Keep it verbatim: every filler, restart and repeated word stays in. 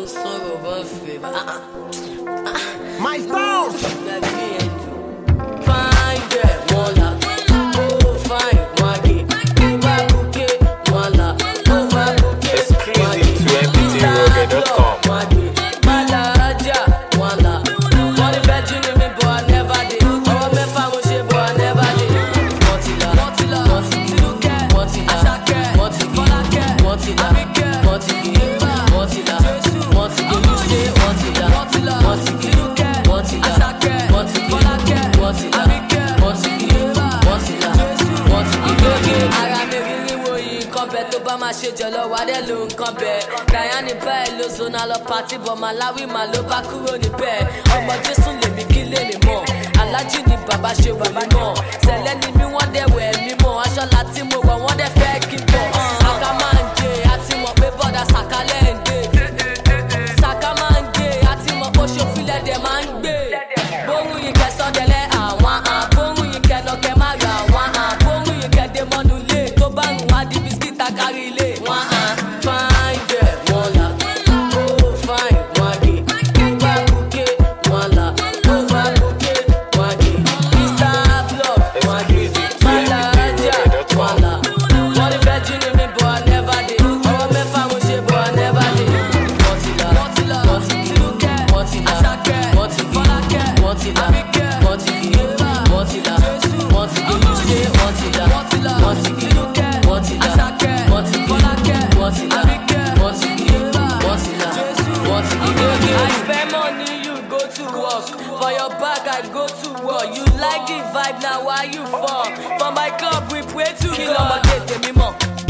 sọ̀rọ̀ bọ́ fẹ́ bá. My stones. Fine girl, wọ́n la. Oh fine, wọ́n á gé. Bá bùkẹ́, wọ́n la. Oh bá bùkẹ́, wọ́n á gé. Exclusive to m p t rocket dot com. Wọ́n á gé. Bàlá ajá, wọ́n la. Wọ́n ní fẹ́ jí ni mi bọ̀ I never dey. Ọwọ́ mẹ́fà mo ṣe bọ̀ I never dey. Wọ́n ti la, wọ́n ti la, wọ́n ti gé. Wọ́n ti la, Àṣàkẹ́, wọ́n ti gé. Wọ́n ti la, wọ́n ti gé. Wọ́n ti la, wọ́n ti gé. You say wọ́n ti la, wọ́n ti la, wọ́n ti gé. Wọ́n ti la, wọ́n ti gé. Wọ́n ti la, wọ́n ti gé. Wọ́n ti la, wọ́n ti gé. Ara mi rírí wo yìí nǹkan bẹ́ẹ̀ tó bá máa ṣe jọ̀lọ́ wá dé ló nǹkan bẹ́ẹ̀. Diane báyìí ló zona lọ pàtí bọ̀ Malawi mà ló bá kúrò níbẹ̀. Ọmọ Jésù lèmi kí lèmi mọ̀. Alájí ni bàbá ṣe wò mí mọ̀. Sẹ̀lẹ̀ ni mí wọ́n dẹ̀ wẹ̀ mí mọ̀. Aṣọ láti mo wọ̀ wọ́n dẹ̀ fẹ́ kí n bọ̀. Àká máa ń jẹ àti mọ̀ pé bọ́dà sàkálẹ̀ ń dé. Sàká máa ń jẹ àti mọ̀ pé ṣòfilẹ̀ dẹ̀ máa ń gbé. Bóhùn yìí kẹsàn-án dẹ̀lẹ́ àwọn àá. Bóhùn yìí kẹlọ́kẹ́ má ra àwọn àá. Bóhùn yìí kẹ́dé mọ́nu lé. Tó bá ń wá di bisikíìtì kárí ilé. Wọ́n á fine girl, wọ́n la. Oh fine, wọ́n á gé. Bá bùkẹ́, wọ́n la. Oh bá bùkẹ́, wọ́n á gé. Mister Block, wọ́n á gé. Bàlá ajá, wọ́n la. Wọ́n ní fẹ́ jí ni mi bọ̀ I never dey. Ọwọ́ mẹ́fà mo ṣe bọ̀ I never dey. Wọ́n ti la, wọ́n ti la, wọ́n ti gé. Wọ́n ti la, Àṣàkẹ́, wọ́n ti gé. Wọ́n ti la, wọ́n ti gé. Wọ́n ti la, wọ́n ti gé. You say wọ́n ti la, wọ́n ti gé. Wọ́n ti la, wọ́n ti gé. Wọ́n ti la, wọ́n ti gé. Wọ́n ti la, wọ́n ti gé. I spend money, you go to work. For your back, I go to war. You like the vibe, now why you fall? For my club, we pray to God. Kí lọ́mọdé tèmi mọ̀?